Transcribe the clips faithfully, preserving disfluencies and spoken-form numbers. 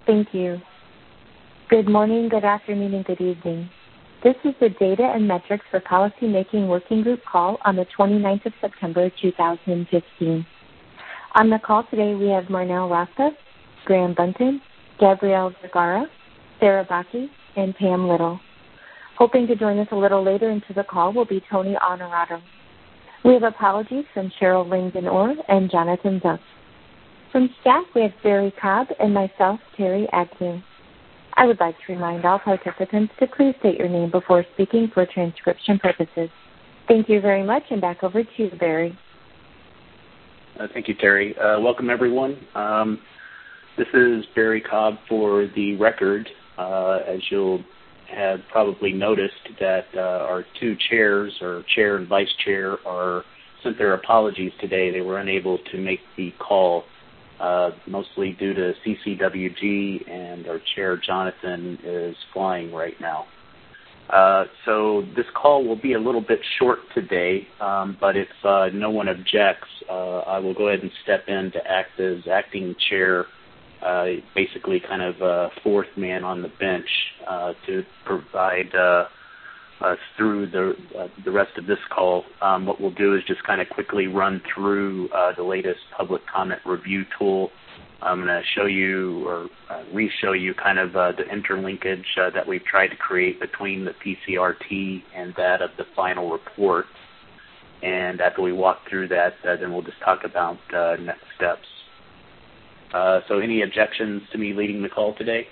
Thank you. Good morning, good afternoon, and good evening. This is the Data and Metrics for Policymaking Working Group call on the twenty-ninth of September, two thousand fifteen. On the call today, we have Marnell Rasta, Graham Bunton, Gabrielle Vergara, Sarah Bakke, and Pam Little. Hoping to join us a little later into the call will be Tony Honorato. We have apologies from Cheryl Langdon-Orr and Jonathan Duff. From staff, we have Barry Cobb and myself, Terry Agnew. I would like to remind all participants to please state your name before speaking for transcription purposes. Thank you very much, and back over to you, Barry. Uh, thank you, Terry. Uh, welcome, everyone. Um, this is Barry Cobb for the record. Uh, as you'll have probably noticed that uh, our two chairs, or chair and vice chair, are sent their apologies today. They were unable to make the call, uh, mostly due to C C W G, and our chair, Jonathan, is flying right now. Uh, so this call will be a little bit short today, um, but if uh, no one objects, uh, I will go ahead and step in to act as acting chair, uh, basically kind of a fourth man on the bench uh, to provide uh, us through the uh, the rest of this call. Um, what we'll do is just kind of quickly run through uh, the latest public comment review tool. I'm going to show you or uh, re-show you kind of uh, the interlinkage uh, that we've tried to create between the P C R T and that of the final report. And after we walk through that, uh, then we'll just talk about uh, next steps. Uh, so any objections to me leading the call today?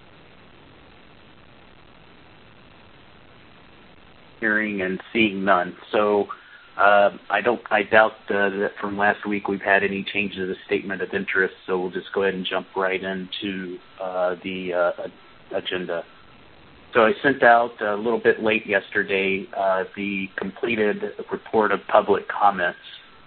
Hearing and seeing none. So Uh, I don't. I doubt uh, that from last week we've had any changes to the statement of interest, so we'll just go ahead and jump right into uh, the uh, agenda. So I sent out a little bit late yesterday uh, the completed report of public comments,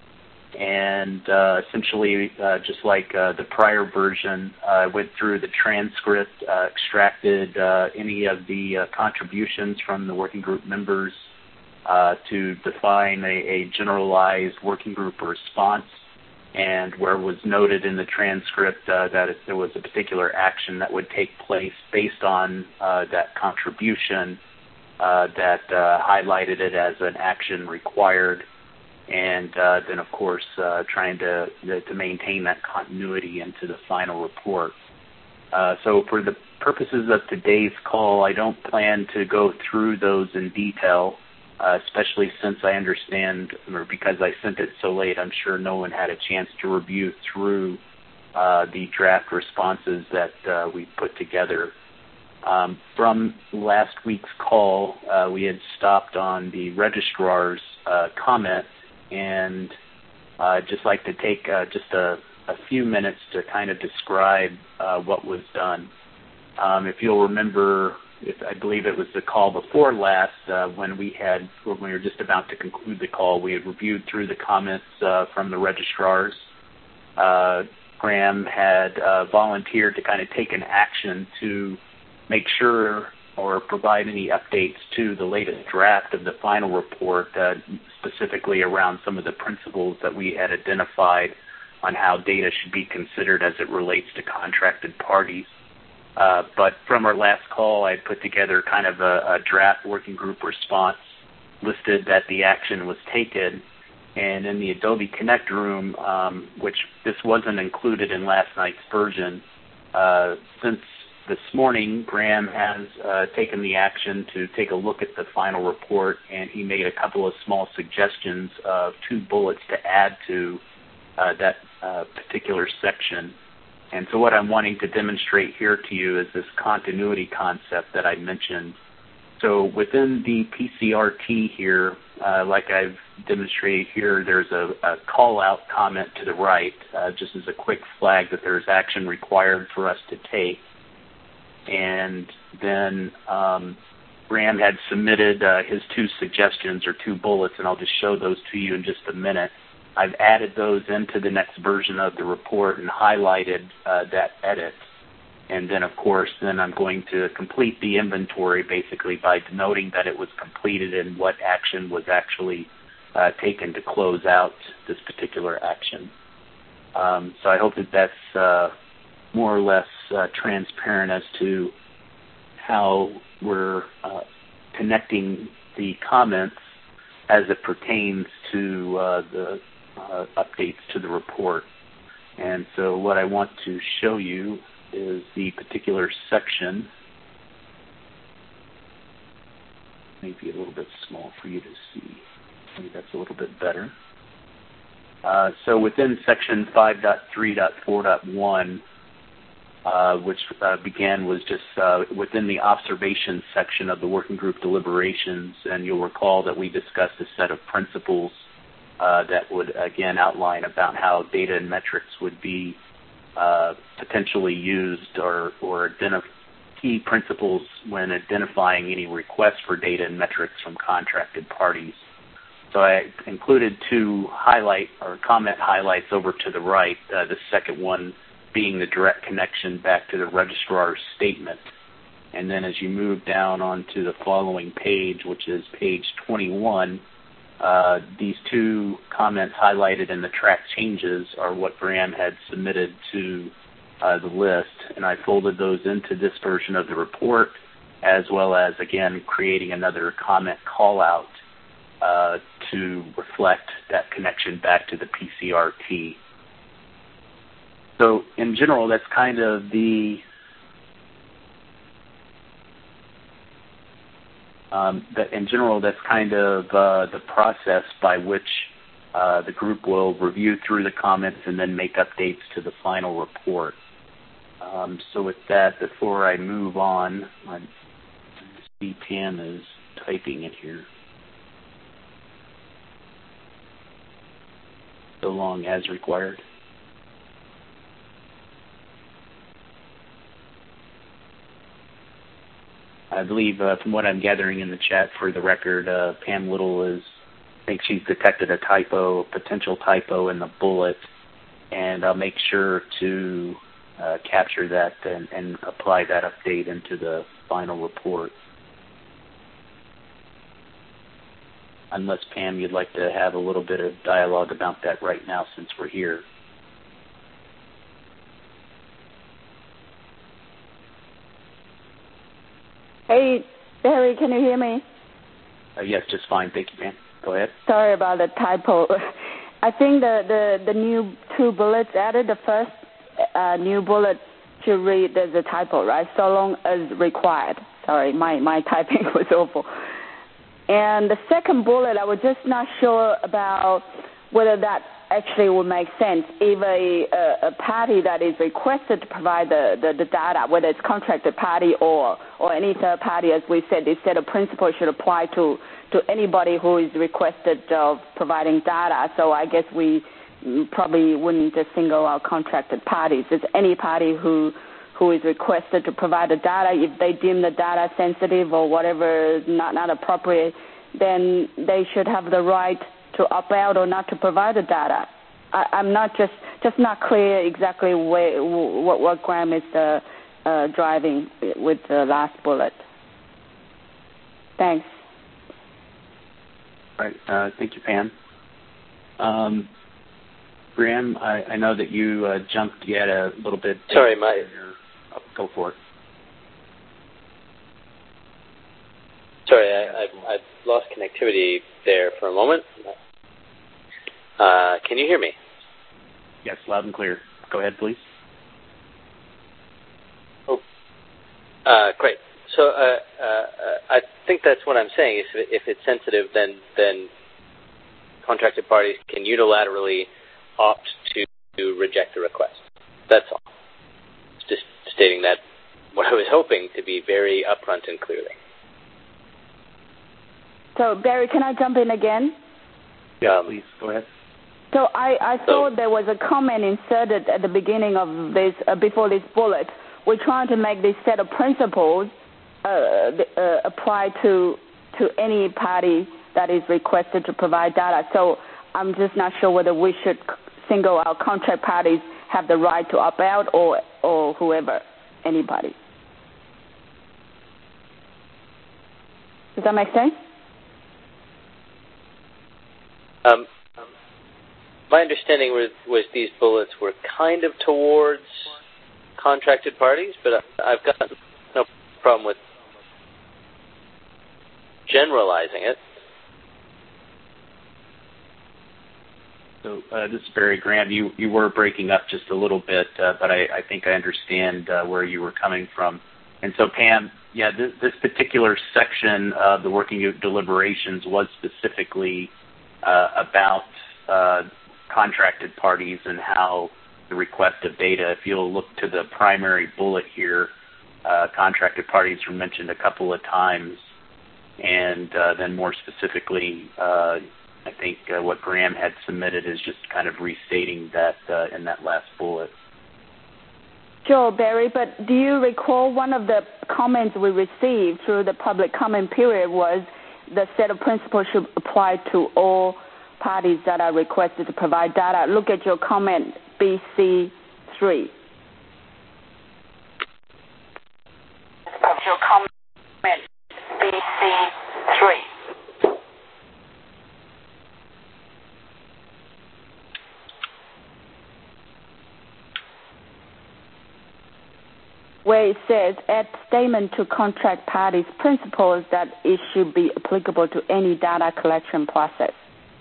and uh, essentially, uh, just like uh, the prior version, I uh, went through the transcript, uh, extracted uh, any of the uh, contributions from the working group members, Uh, to define a, a generalized working group response, and where it was noted in the transcript uh, that if there was a particular action that would take place based on uh, that contribution, uh, that uh, highlighted it as an action required, and uh, then of course uh, trying to, to maintain that continuity into the final report. Uh, so for the purposes of today's call, I don't plan to go through those in detail. Uh, especially since I understand, or because I sent it so late, I'm sure no one had a chance to review through uh, the draft responses that uh, we put together. Um, from last week's call, uh, we had stopped on the registrar's uh, comment, and uh, I'd just like to take uh, just a, a few minutes to kind of describe uh, what was done. Um, if you'll remember, If, I believe it was the call before last, uh, when we had, when we were just about to conclude the call, we had reviewed through the comments uh, from the registrars. Uh, Graham had uh, volunteered to kind of take an action to make sure or provide any updates to the latest draft of the final report, uh, specifically around some of the principles that we had identified on how data should be considered as it relates to contracted parties. Uh, but from our last call, I put together kind of a, a draft working group response, listed that the action was taken, and in the Adobe Connect room, um, which this wasn't included in last night's version, uh, since this morning, Graham has uh, taken the action to take a look at the final report, and he made a couple of small suggestions of two bullets to add to uh, that uh, particular section. And so what I'm wanting to demonstrate here to you is this continuity concept that I mentioned. So within the P C R T here, uh, like I've demonstrated here, there's a, a call-out comment to the right, uh, just as a quick flag that there's action required for us to take. And then um, Graham had submitted uh, his two suggestions or two bullets, and I'll just show those to you in just a minute. I've added those into the next version of the report and highlighted uh, that edit. And then, of course, then I'm going to complete the inventory basically by denoting that it was completed and what action was actually uh, taken to close out this particular action. Um, so I hope that that's uh, more or less uh, transparent as to how we're uh, connecting the comments as it pertains to uh, the uh, updates to the report. And so what I want to show you is the particular section. Maybe a little bit small for you to see. Maybe that's a little bit better. Uh, so within section five point three point four point one, uh, which uh, began was just uh, within the observations section of the working group deliberations, and you'll recall that we discussed a set of principles uh, that would, again, outline about how data and metrics would be uh, potentially used or, or identify key principles when identifying any requests for data and metrics from contracted parties. So I included two highlight or comment highlights over to the right, uh, the second one being the direct connection back to the registrar's statement. And then as you move down onto the following page, which is page twenty-one, uh, these two comments highlighted in the track changes are what Graham had submitted to uh, the list. And I folded those into this version of the report, as well as, again, creating another comment call-out uh, to reflect that connection back to the P C R T. So in general, that's kind of the um, that in general that's kind of uh, the process by which uh, the group will review through the comments and then make updates to the final report. Um, so with that, before I move on, I see Pam is typing it here. So long as required. I believe, uh, from what I'm gathering in the chat for the record, uh, Pam Little is, I think she's detected a typo, potential typo in the bullet, and I'll make sure to uh, capture that and, and apply that update into the final report. Unless, Pam, you'd like to have a little bit of dialogue about that right now since we're here. Hey, Barry, can you hear me? Uh, yes, just fine. Thank you, Pam. Go ahead. Sorry about the typo. I think the, the, the new two bullets added, the first uh, new bullet should read as a typo, right? So long as required. Sorry, my, my typing was awful. And the second bullet, I was just not sure about whether that actually would make sense. If a, a, a party that is requested to provide the, the, the data, whether it's contracted party or, or any third party, as we said, this set of principles should apply to, to anybody who is requested of providing data. So I guess we probably wouldn't just single out contracted parties. It's any party who who is requested to provide the data. If they deem the data sensitive or whatever, not, not appropriate, then they should have the right to opt out or not to provide the data. I, I'm not just just not clear exactly where, what, what Graham is uh, uh, driving with the last bullet. Thanks. All right. Uh, thank you, Pam. Um, Graham, I, I know that you uh, jumped yet a little bit. Sorry, my... Oh, go for it. Sorry, I, I, I lost connectivity there for a moment. Uh, can you hear me? Yes, loud and clear. Go ahead, please. Oh, uh, great. So uh, uh, I think that's what I'm saying. If, if it's sensitive, then then contracted parties can unilaterally opt to, to reject the request. That's all. Just stating that what I was hoping to be very upfront and clearly. So, Barry, can I jump in again? Yeah, please. Go ahead. So I, I thought so, there was a comment inserted at the beginning of this, uh, before this bullet. We're trying to make this set of principles uh, uh, apply to to any party that is requested to provide data. So I'm just not sure whether we should single out contract parties have the right to opt out or, or whoever, anybody. Does that make sense? Um, my understanding was, was these bullets were kind of towards contracted parties, but I've got no problem with generalizing it. So uh, this is Barry Graham. You, you were breaking up just a little bit, uh, but I, I think I understand uh, where you were coming from. And so, Pam, yeah, this, this particular section of the working group deliberations was specifically uh, about uh, contracted parties and how the request of data. If you'll look to the primary bullet here, uh, contracted parties were mentioned a couple of times, and uh, then more specifically, uh, I think uh, what Graham had submitted is just kind of restating that uh, in that last bullet. Sure, Barry, but do you recall one of the comments we received through the public comment period was the set of principles should apply to all parties that are requested to provide data? Look at your comment B C three. Your comment B C three. Where it says, add statement to contract parties principles that it should be applicable to any data collection process.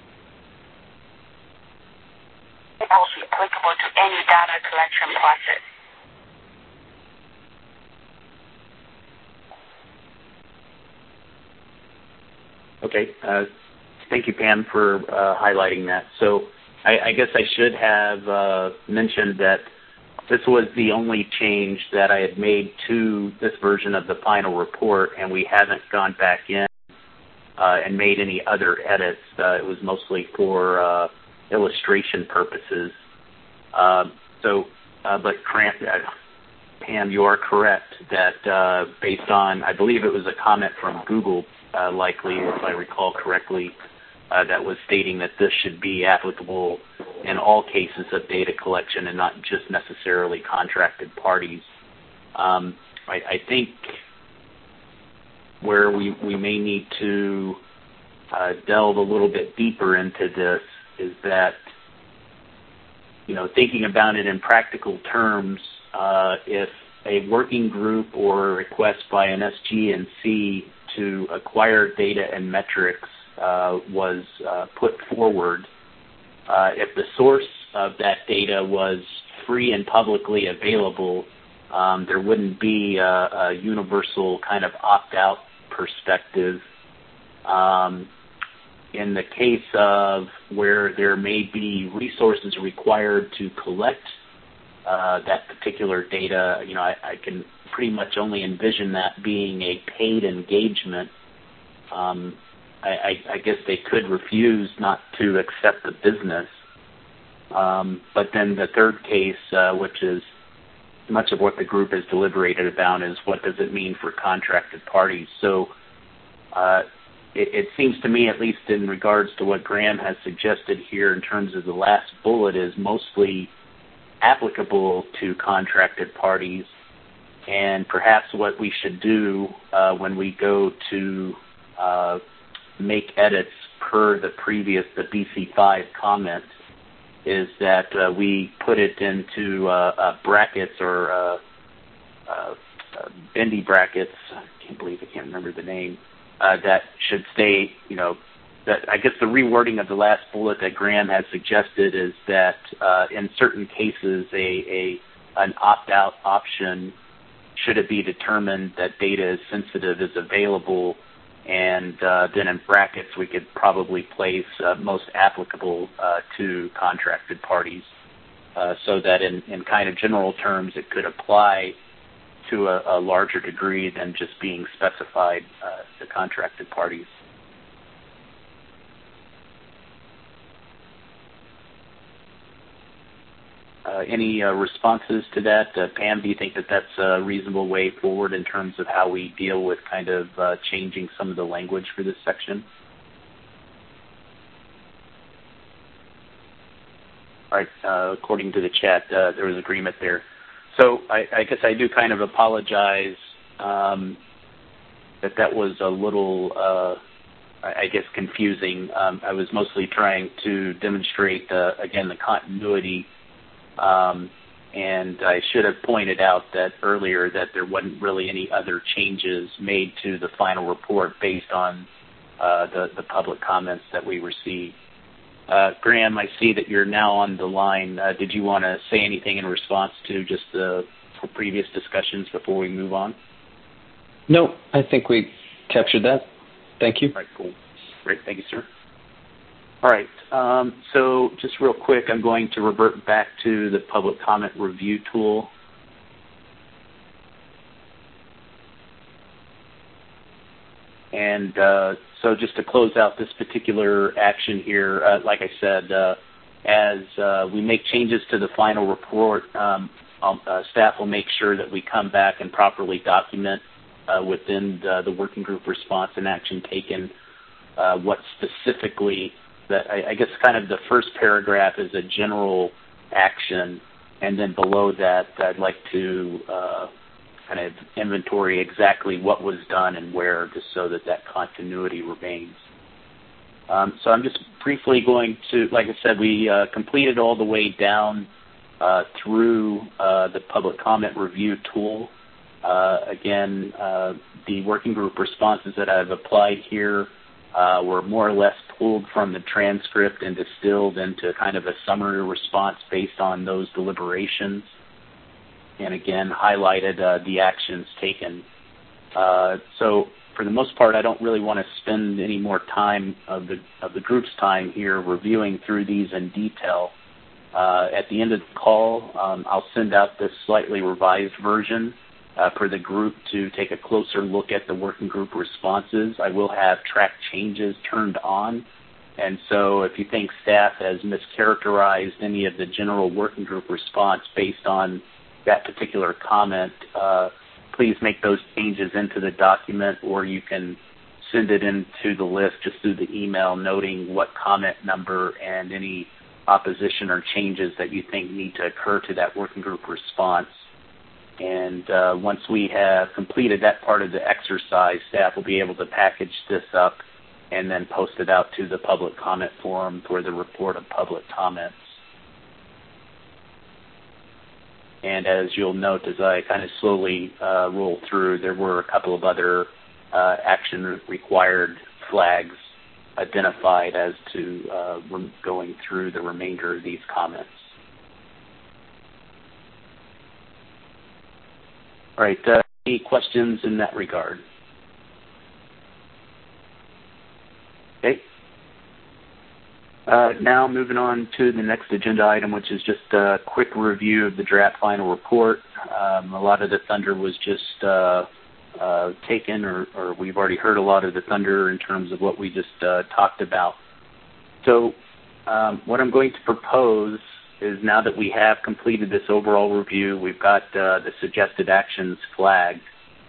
It will be applicable to any data collection process. Okay. Uh, thank you, Pam, for uh, highlighting that. So I, I guess I should have uh, mentioned that this was the only change that I had made to this version of the final report, and we haven't gone back in uh, and made any other edits. Uh, it was mostly for uh, illustration purposes. Uh, so, uh, but Pam, you are correct that uh, based on, I believe it was a comment from Google, uh, likely, if I recall correctly, uh, that was stating that this should be applicable in all cases of data collection and not just necessarily contracted parties. Um, I, I think where we, we may need to uh, delve a little bit deeper into this is that, you know, thinking about it in practical terms, uh, if a working group or a request by an S G N C to acquire data and metrics uh, was uh, put forward, uh, if the source of that data was free and publicly available, um, there wouldn't be a, a universal kind of opt-out perspective. Um, in the case of where there may be resources required to collect uh, that particular data, you know, I, I can pretty much only envision that being a paid engagement. Um, I, I, I guess they could refuse not to accept the business. Um, but then the third case, uh, which is much of what the group has deliberated about, is what does it mean for contracted parties? So uh, it, it seems to me, at least in regards to what Graham has suggested here in terms of the last bullet, is mostly applicable to contracted parties. And perhaps what we should do uh, when we go to uh, make edits per the previous, the B C five comment, is that uh, we put it into uh, uh, brackets or uh, uh, uh, bendy brackets. I can't believe I can't remember the name. Uh, that should state, you know, that I guess the rewording of the last bullet that Graham has suggested is that uh, in certain cases a, a an opt-out option, should it be determined that data is sensitive, is available, and uh, then in brackets we could probably place uh, most applicable uh, to contracted parties, uh, so that in, in kind of general terms it could apply to a, a larger degree than just being specified uh, to contracted parties. Uh, any uh, responses to that? Uh, Pam, do you think that that's a reasonable way forward in terms of how we deal with kind of uh, changing some of the language for this section? All right, uh, according to the chat, uh, there was agreement there. So I, I guess I do kind of apologize um, that that was a little, uh, I guess, confusing. Um, I was mostly trying to demonstrate, uh, again, the continuity Um, And I should have pointed out that earlier that there wasn't really any other changes made to the final report based on uh, the, the public comments that we received. Uh, Graham, I see that you're now on the line. Uh, did you want to say anything in response to just the previous discussions before we move on? No, I think we captured that. Thank you. All right, cool. Great. Thank you, sir. All right. Um, so just real quick, I'm going to revert back to the public comment review tool. And uh, so just to close out this particular action here, uh, like I said, uh, as uh, we make changes to the final report, um, uh, staff will make sure that we come back and properly document uh, within the, the working group response and action taken uh, what specifically, that I, I guess kind of the first paragraph is a general action, and then below that I'd like to uh, kind of inventory exactly what was done and where, just so that that continuity remains. Um, so I'm just briefly going to, like I said, we uh, completed all the way down uh, through uh, the public comment review tool. Uh, again, uh, the working group responses that I've applied here uh, were more or less pulled from the transcript and distilled into kind of a summary response based on those deliberations. And again, highlighted uh, the actions taken. Uh, so for the most part, I don't really want to spend any more time of the of the group's time here reviewing through these in detail. Uh, at the end of the call, um, I'll send out this slightly revised version uh, for the group to take a closer look at the working group responses. I will have track changes turned on. And so if you think staff has mischaracterized any of the general working group response based on that particular comment, uh, please make those changes into the document, or you can send it into the list just through the email noting what comment number and any opposition or changes that you think need to occur to that working group response. And uh, once we have completed that part of the exercise, staff will be able to package this up and then post it out to the public comment forum for the report of public comments. And as you'll note, as I kind of slowly uh, roll through, there were a couple of other uh, action required flags identified as to uh, going through the remainder of these comments. All right, uh, any questions in that regard? Okay. Uh, now moving on to the next agenda item, which is just a quick review of the draft final report. Um, a lot of the thunder was just uh, uh, taken, or, or we've already heard a lot of the thunder in terms of what we just uh, talked about. So um, what I'm going to propose is, now that we have completed this overall review, we've got uh, the suggested actions flagged.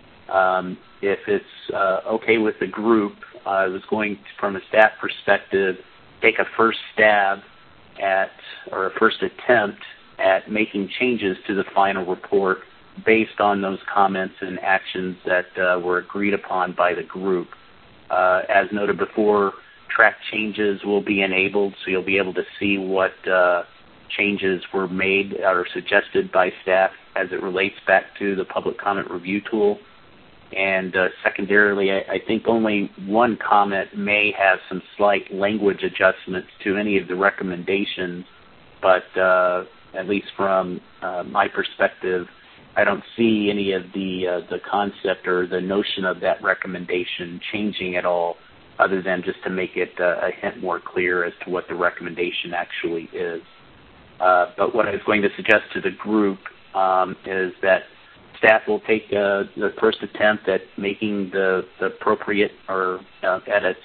Um, if it's uh, okay with the group, I was going to, from a staff perspective, take a first stab at, or a first attempt at making changes to the final report based on those comments and actions that uh, were agreed upon by the group. Uh, as noted before, track changes will be enabled, so you'll be able to see what uh, changes were made or suggested by staff as it relates back to the public comment review tool. And uh, secondarily, I, I think only one comment may have some slight language adjustments to any of the recommendations, but uh, at least from uh, my perspective, I don't see any of the uh, the concept or the notion of that recommendation changing at all, other than just to make it uh, a hint more clear as to what the recommendation actually is. Uh, but what I was going to suggest to the group um, is that staff will take uh, the first attempt at making the, the appropriate or uh, edits.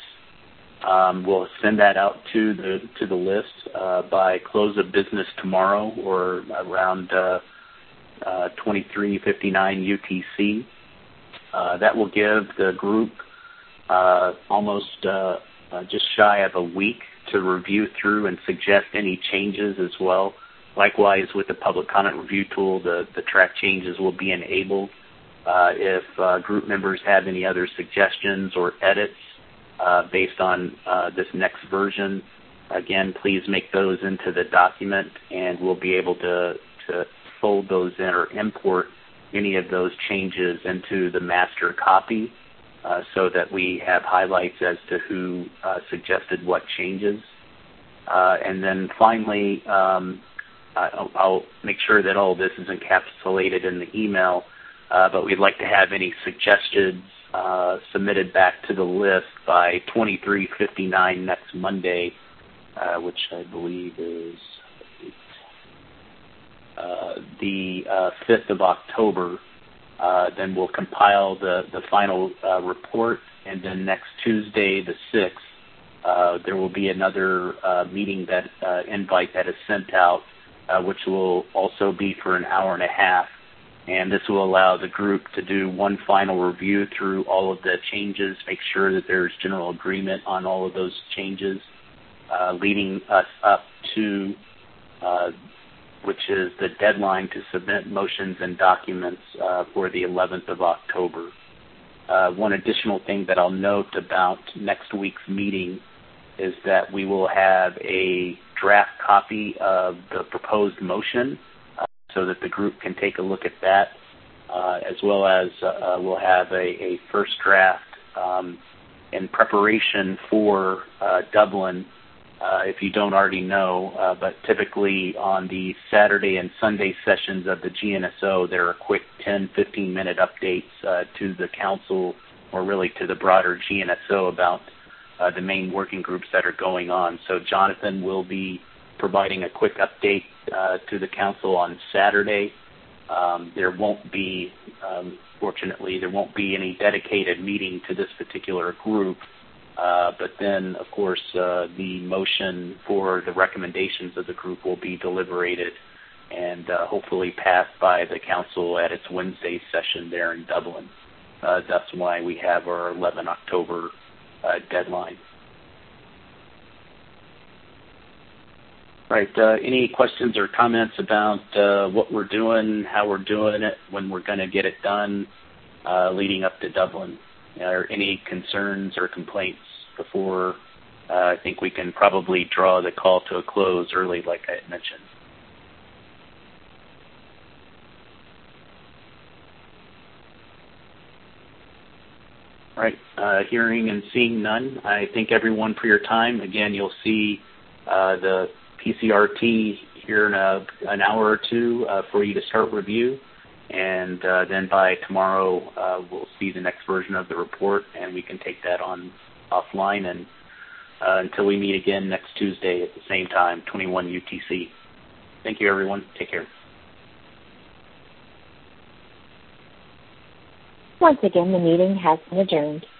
Um, we'll send that out to the to the list uh, by close of business tomorrow, or around uh, uh, twenty-three fifty-nine U T C. Uh, that will give the group uh, almost uh, uh, just shy of a week to review through and suggest any changes as well. Likewise, with the public comment review tool, the, the track changes will be enabled. Uh, if uh, group members have any other suggestions or edits uh, based on uh, this next version, again, please make those into the document, and we'll be able to, to fold those in or import any of those changes into the master copy uh, so that we have highlights as to who uh, suggested what changes. Uh, and then finally, um, I'll, I'll make sure that all this is encapsulated in the email, uh, but we'd like to have any suggestions uh, submitted back to the list by twenty-three fifty-nine next Monday, uh, which I believe is uh, the uh, fifth of October. Uh, then we'll compile the, the final uh, report, and then next Tuesday, the sixth, uh, there will be another uh, meeting that uh, invite that is sent out, uh, which will also be for an hour and a half, and this will allow the group to do one final review through all of the changes, make sure that there's general agreement on all of those changes, uh, leading us up to uh, which is the deadline to submit motions and documents uh, for the eleventh of October. Uh, one additional thing that I'll note about next week's meeting is that we will have a draft copy of the proposed motion uh, so that the group can take a look at that, uh, as well as uh, we'll have a, a first draft um, in preparation for uh, Dublin. Uh, if you don't already know, uh, but typically on the Saturday and Sunday sessions of the G N S O, there are quick ten, fifteen minute updates uh, to the council or really to the broader G N S O about uh, the main working groups that are going on. So Jonathan will be providing a quick update uh, to the council on Saturday. Um, there won't be, um, fortunately, there won't be any dedicated meeting to this particular group. Uh, but then, of course, uh, the motion for the recommendations of the group will be deliberated and uh, hopefully passed by the council at its Wednesday session there in Dublin. Uh, that's why we have our eleventh of October uh, deadline. All right. Uh, any questions or comments about uh, what we're doing, how we're doing it, when we're going to get it done, uh, leading up to Dublin? Are any concerns or complaints before uh, I think we can probably draw the call to a close early, like I had mentioned? All right. Uh, hearing and seeing none, I thank everyone for your time. Again, you'll see uh, the P C R T here in a, an hour or two uh, for you to start review. And uh, then by tomorrow, uh, we'll see the next version of the report, and we can take that on offline and uh, until we meet again next Tuesday at the same time, twenty-one U T C. Thank you, everyone. Take care. Once again, the meeting has been adjourned.